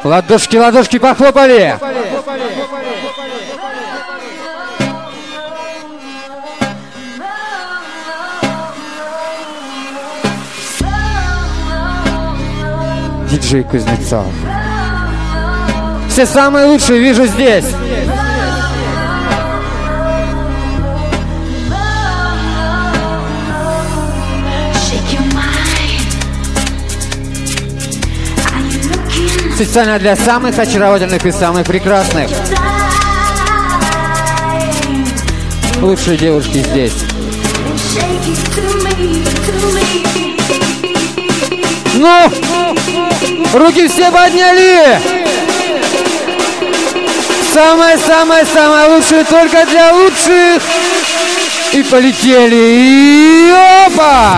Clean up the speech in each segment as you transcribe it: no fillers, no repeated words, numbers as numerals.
Ладошки, ладошки похлопали. Диджей Кузнецов. Все самые лучшие вижу здесь. Специально для самых очаровательных и самых прекрасных. Лучшие девушки здесь. Ну, руки все подняли. Самое-самое-самое лучшее только для лучших. И полетели. И опа!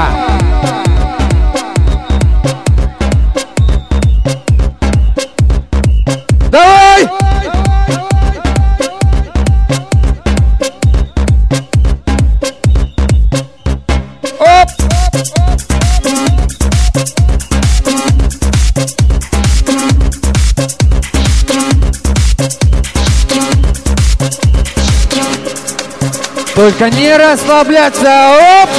Давай! Оп! Только не расслабляться. Оп!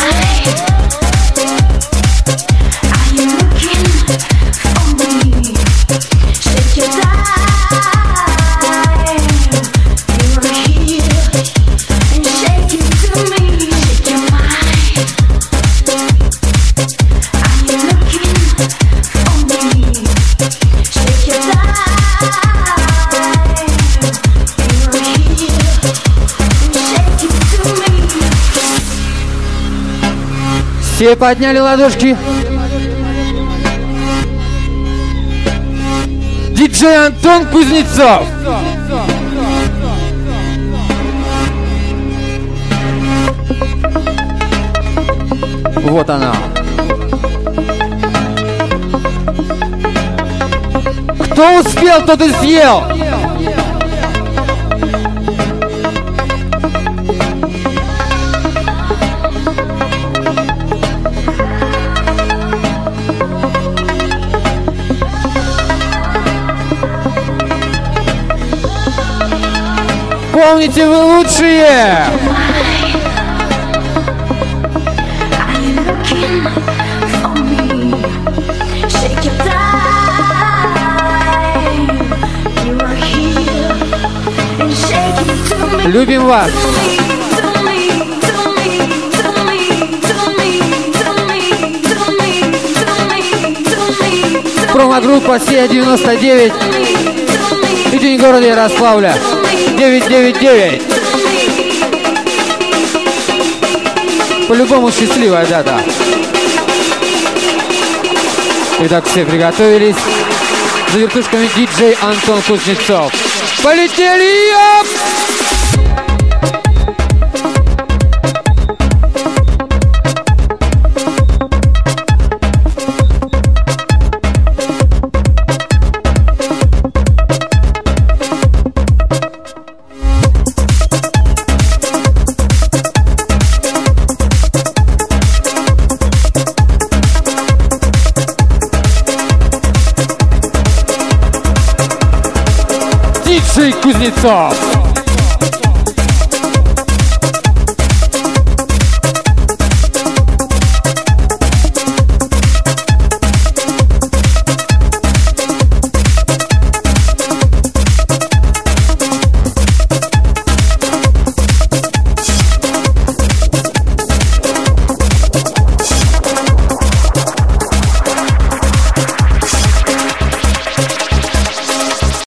Все подняли ладошки. Диджей Антон Кузнецов. Вот она. Кто успел, тот и съел. Помните, вы лучшие! Любим вас! Промо-группа СИА-99 и День города Ярославля 999. По-любому счастливая дата. Итак, все приготовились. За вертушками диджей Антон Кузнецов. Полетели! Оп! Диджей Кузнецов.